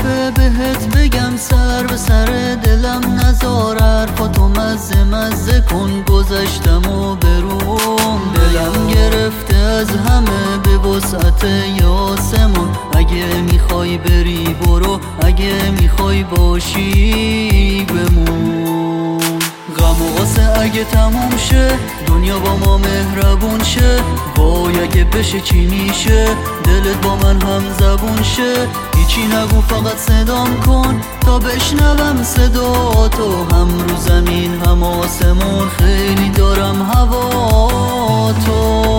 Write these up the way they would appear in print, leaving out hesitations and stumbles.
دفعه بهت بگم سر به سر دلم نزار، حرفاتو مزه مزه کن، گذشتم و بروم. دلم گرفته از همه به وسعت آسمون، اگه میخوای بری برو، اگه میخوای باشی بمون. غم و غصه اگه تموم شه، دنیا با ما مهربون شه، وای اگه بشه چی میشه، دلت با من هم زبون شه. هیچی نگو فقط صدام کن تا بشنوم صدا تو، هم رو زمین هم آسمون خیلی دارم هوا تو.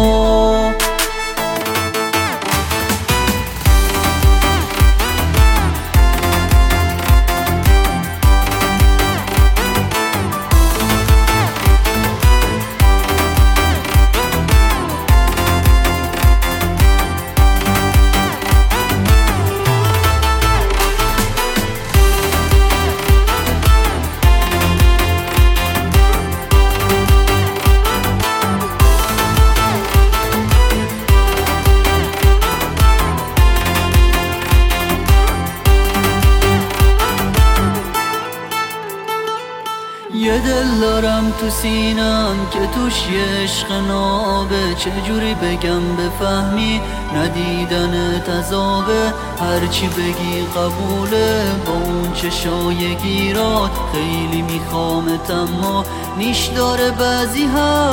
یه دل دارم تو سینم که توش یه عشق نابه، چجوری بگم بفهمی ندیدن تذابه، هرچی بگی قبوله با اون چشای گیرات، خیلی میخوامت اما نیش داره بعضی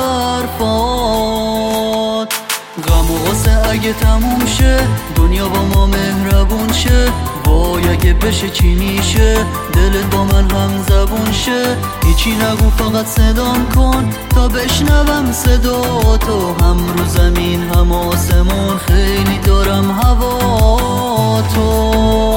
حرفات. غم و غصه اگه تموم شه، دنیا با ما مهربون شه، وای اگه بشه چی میشه، دلت با من هم زبون شه. هیچی نگو فقط صدام کن تا بشنوم صدا تو، هم رو زمین هم آسمون خیلی دارم هوا تو.